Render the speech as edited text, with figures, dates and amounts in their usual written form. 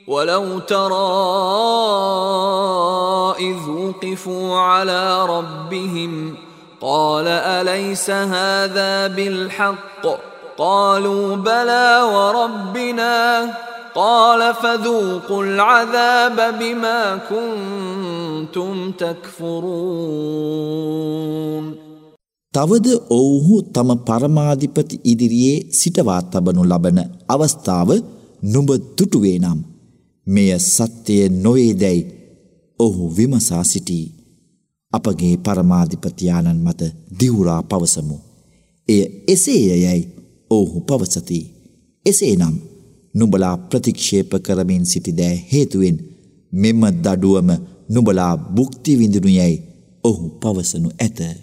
وَلَوْ تَرَى إِذْ وُقِفُوا عَلَى رَبِّهِمْ قَالَ أَلَيْسَ هَذَا بِالْحَقِّ قَالُوا بَلَى وَرَبِّنَا قَالَ فَذُوقُوا الْعَذَابَ بِمَا كُنْتُمْ تَكْفُرُونَ. තවද ඔවුහු තම පරමාධිපති ඉදිරියේ සිටවා තබනු ලබන අවස්ථාව නුඹ දුටුවේ නම් මෙය සත්‍යය නොවේදැයි ඔහු විමසා සිටී. අපගේ පරමාධිපතියාණන් මත දිවුරා පවසමු. එය එසේයයි ඔහු පවසති. එසේනම් නුඹලා ප්‍රතික්ෂේප කරමින් සිටිදෑ හේතුවෙන් මෙම දඩුවම නුඹලා භුක්ති විඳිනු යයි ඔහු පවසනු ඇත.